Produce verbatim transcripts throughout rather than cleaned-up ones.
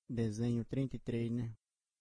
Desenho trinta e três, né?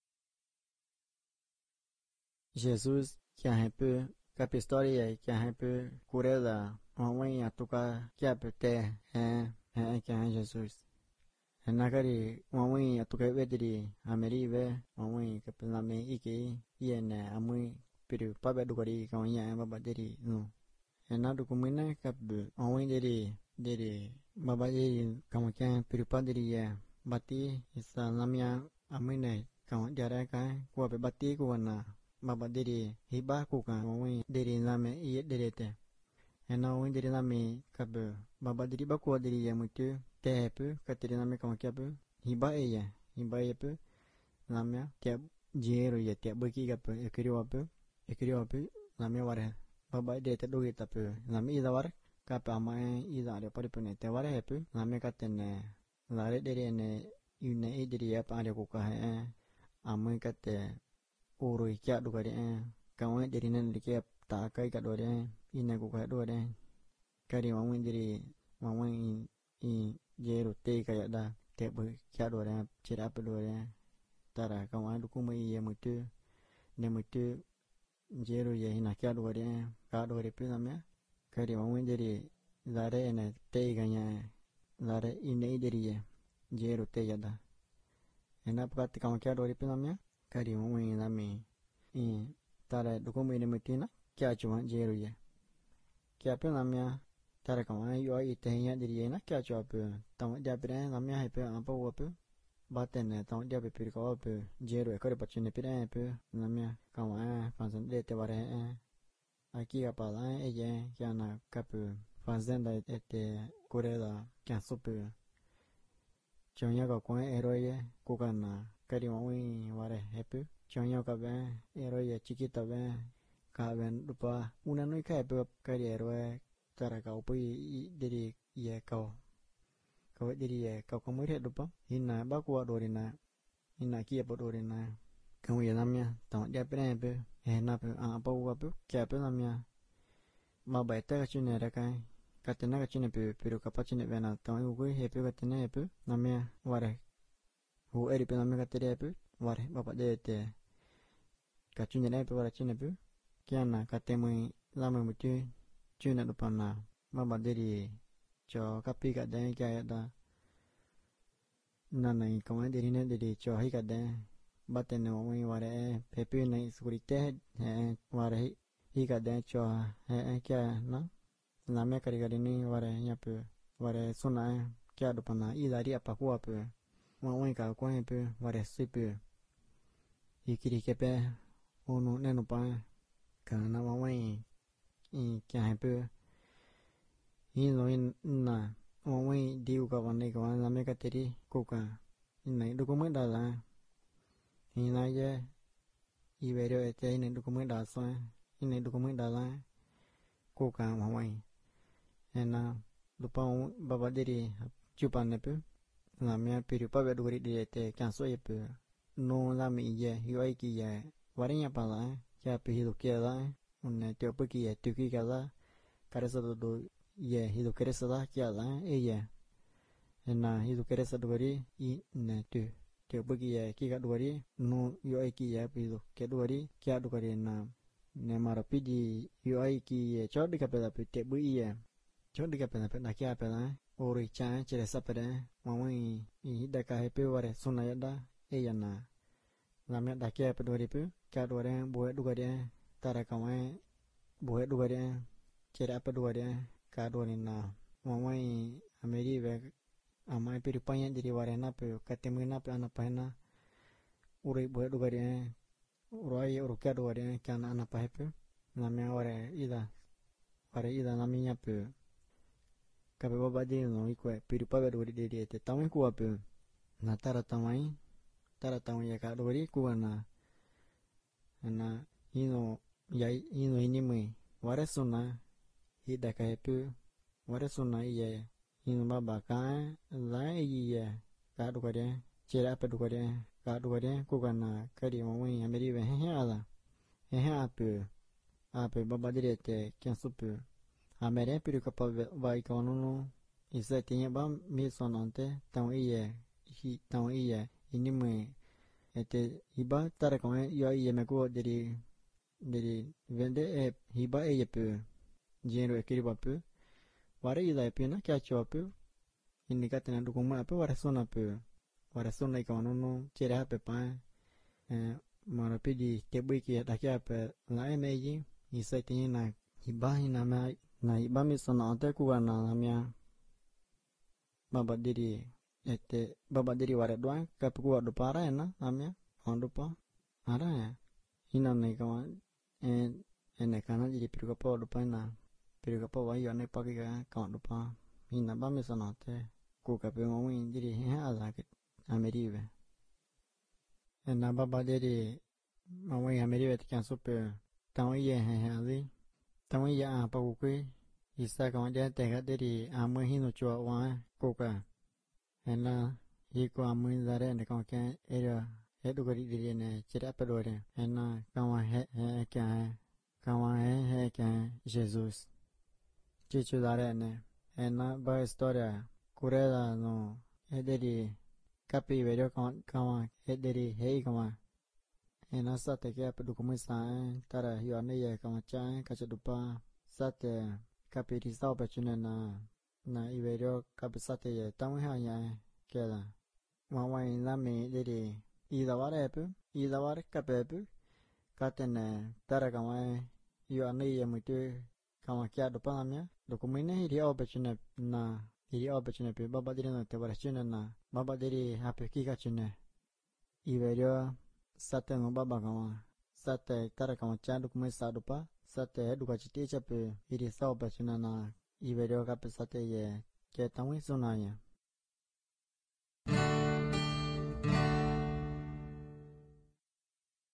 Jesus que a gente cap história que a gente curela homem a tocar que a pete é é que é Jesus é nagari homem a tocar vedri amerive homem cap na me iki iene amui pero pabe do gari ka onya baba deri no é nada como né cap homem deri deri baba deri como que é pero padri é bati isa namia amui né ka diara ka ko be bati ko na baba diri hiba kuka wong diri name iye derete ena wong diri name kabe baba diri bakwa diri ya mutu tepe katiri name kama kyape hiba eya hiba yepe name kya jero ye kya baki kape ekiri wape ekiri wape name ware baba dete doge tape name ida war kape ama ida re paripune te ware hepe name katene lare diri ne yune idiri ya pa kuka he amui kate uru kya do kare kawan diri nan dike ta kai ka do re ina ko ka do re kari wamun diri wamun i jero te ka ya da te bu kya do re chira pe do re tara kawan du kuma i mutu ne mutu jero ye ina kya do re ka do re pe na me kari wamun diri lare ene te ga nya lare ine diri ye jero te ya da ena prat kawan kya do re pe na me kari mui nami i tara dokumene mutina kya chuma jeru ye kya pe namya tara kama yo i tehnya diriye na kya chwa pe tam dia pre namya he pe apa wo pe batene tam dia pe pir ka pe jeru e kare pachine pe pe namya kama fansan de te ware aki ga pala e ye kya na kap fansan da ete korela kya supe chonya ga ko eroye ko kana kari maui ware hepu chonya ka ben ero ye chikita ben ka ben dupa una noi ka pe kari ero tara ka upi diri ye ka ka diri ye ka ko muri dupa hinna ba ko dorina hinna ki po dorina ka mu ye namya ta ya pre pe he na pe a pa wa pe kya pe namya ma ba ta chune ra ka ka tena ka chune pe pero ka pa chune bena ta u ko he pe ka tena he pe namya ware hu eri pe namya ka tere pe ware bapa de te ka chune ne pe ware chune pe kya na ka te mu la mu tu chune do pa na ma ba de ri cho ka pi ka de kya ya da na nai ka ma de ri ne de ri cho hi ka de ba te no mu ware pe pe nai security he ware hi ka de cho he kya na na me kari kari ni ware nya pe ware suna kya do pa na i da ri apa ko pe wa wa ka ko pe ware si pe ikiri ke pe onu ne no pa ka na wa wa i kya pe i no in na wa wa di u ka wa ne ka na me ka teri ko ka in do ko me da la in na ye i ve ro te in do ko me da so in do ko me da la ko ka wa wa ena lupa baba diri chupa ne pe na me piru pa ve do ri de te kya so ye pe no la mi ye yo ai ki ye warinya pa la kya pe hi do ke la un te pe ki ye tu ki ka la kare sa do ye hi do kare sa la kya la e ye ena hi do kare sa do ri i ne tu te pe ki ye ki ka do ri no yo ai ki ye pe do ke do ri kya do kare na ne mara pi di yo ai ki ye cho de ka pe la pe te bu ye cho de ka pe na pe na kya pe la ori cha chere sa pe ma wi i da ka he pe ware suna ya da e ya na la me da kya pe do ri pe kya do re bo do ga de tara ka wa bo do ga de chere pa do ga de ka do ni na ma wi ameri ve amai pe ri pa yan di ware na pe ka te mu na pe na pa na uri bo do ga de roi uru kya do ga de kya na na pa he pe na me ware ida ware ida na mi nya pe ka pe baba de no ikwe pe ri pa ve do ri de de te ta mi ku pe na tara ta mai tara ta ya ka do ri ku na na ino ya ino ini mai ware suna hi da ka pe ware suna ye ino baba ka la ye ka do ga de chera pe do ga de ka do ga de ku ga na ka ri mo wi ameri ve he ala he he ape ape baba de te kya su pe amere pe ka pa vai ka no no isa tinha ba mi sonante tão ia hi tão ia ini me este hiba tara con yo y me ko dari dari vende e hiba e yepe jero escriba pe ware ida pe na kya cho pe ini ka tena dokuma pe ware sona pe ware sona ka no no chera pe pa eh mara pe di tebe ki da kya pe la me yi ni sai tin na hiba ina ma na hiba mi sona ate ku na mia baba diri este baba diri ware doang ka pe ku do para na amia ondo pa ara ya ina ne ka en ene kana jadi piru pa do pa na piru pa wa yo ne pa ka ka do pa ina ba mi sona te ku ka pe mo win diri ha ala ke amerive ena baba diri ma win amerive te kan super taw ye ha ha li taw ye a pa ku ke isa ka de te ka diri a mo hin no cho wa ku ka ena ye ko a mo zare ne ka ke era e do gari diri ne chira pa do re ena ka wa he he ka ka wa he he ka Jesus chichu dare ne ena ba storia curela no e diri capi verio ka ka wa e diri hei ka wa ena sa te ke pa do ko sa tara yo ne ye ka wa cha ka cha du pa sa te capi ri sa pa chune na na i verio capi sa te ye ta wa ha ya ke la wa wa na me diri i da wa re pu i da wa re ka pe pu ka te ne tara ka wa yo ne ye mu te ka wa kya do pa na do ko me ne ri o pa chune na ri o pa chune pe baba diri no te wa chune na baba diri ha pe ki ka chune i verio sa te no baba ka wa sa te tara ka wa cha do ko me sa do pa sa te do ka chi te cha pe ri sa o pa chune na i verio ka pe sa te ye ke ta wi so na ya